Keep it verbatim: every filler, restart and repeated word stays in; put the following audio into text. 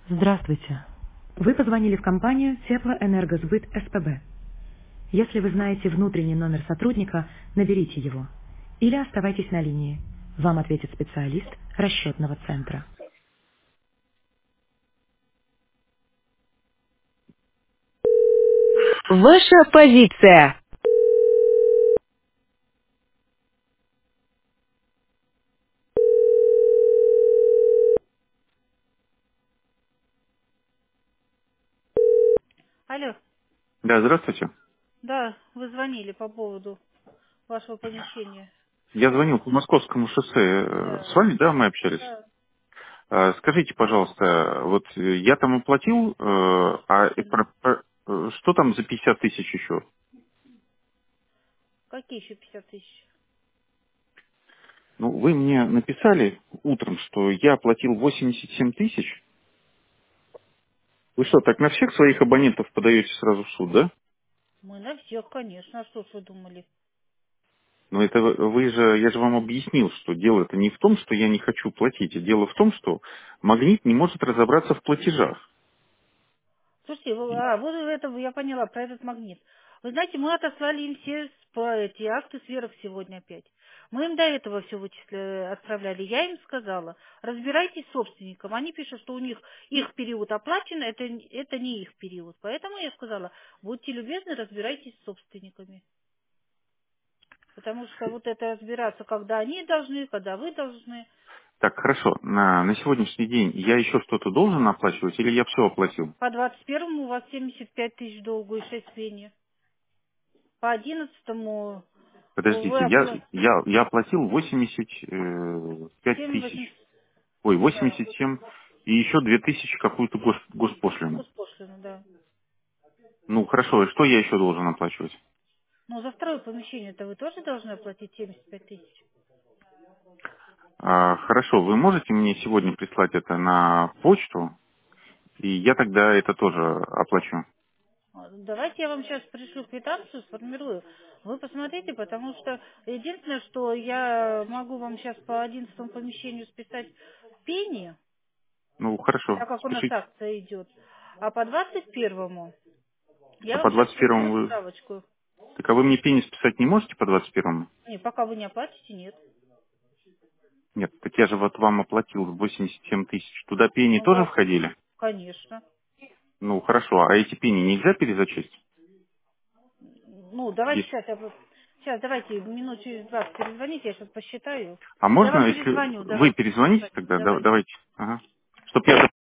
Здравствуйте. Вы позвонили в компанию Теплоэнергосбыт СПБ. Если вы знаете внутренний номер сотрудника, наберите его. Или оставайтесь на линии. Вам ответит специалист расчетного центра. Ваша позиция. Алло, Да, здравствуйте. да, вы звонили по поводу вашего помещения. Я звонил по Московскому шоссе. Э, Да, С вами, да, мы общались? да, Э, Скажите, пожалуйста, вот э, я там оплатил, э, а э, мгм. про- про- э, что там за пятьдесят тысяч еще? Какие еще пятьдесят тысяч? Ну, вы мне написали утром, что я оплатил восемьдесят семь тысяч. Вы что, так на всех своих абонентов подаете сразу в суд, да? Мы на всех, конечно, а что ж вы думали? Но это вы вы же, я же вам объяснил, что дело-то не в том, что я не хочу платить, а дело в том, что магнит не может разобраться в платежах. Слушайте, вы- а, вот это я поняла, про этот магнит. Вы знаете, мы отослали им все с- эти акты сверх сегодня опять. Мы им до этого все вычисля... отправляли. Я им сказала, разбирайтесь с собственником. Они пишут, что у них их период оплачен, это, это не их период. Поэтому я сказала, будьте любезны, разбирайтесь с собственниками. Потому что вот это разбираться, когда они должны, когда вы должны. Так, хорошо. На, на сегодняшний день я еще что-то должен оплачивать или я все оплатил? По двадцать первому у вас семьдесят пять тысяч долгу и шесть пени. По одиннадцатому вы Подождите, я, опла... я, я оплатил восемьдесят пять семь восемьсот. тысяч. Ой, Да, восемьдесят семь и еще две тысячи какую-то гос- госпошлину. госпошлина, да. Ну, хорошо, и что я еще должен оплачивать? Но за второе помещение это вы тоже должны оплатить семьдесят пять тысяч. А, хорошо, вы можете мне сегодня прислать это на почту, и я тогда это тоже оплачу. А, Давайте я вам сейчас пришлю квитанцию, сформирую. Вы посмотрите, потому что единственное, что я могу вам сейчас по одиннадцатому помещению списать пени, Ну, хорошо, так как у нас спешите. акция идет. А по двадцать первому А я по вам сейчас двадцать пришлю первому вы... справочку. Так, а вы мне пенис писать не можете по двадцать первому? Не, пока вы не оплатите, нет. Нет, так я же вот вам оплатил восемьдесят семь тысяч. Туда пени Ну, вы, тоже оп- входили? конечно. Ну, хорошо. А эти пени нельзя перезачесть? Ну, давайте Есть. сейчас я... про- Сейчас, давайте минут через двадцать перезвоните, я сейчас посчитаю. А Я можно, вам если перезвоню, вы давайте. перезвоните Давайте, тогда, да- давайте. давайте. Ага. Чтоб я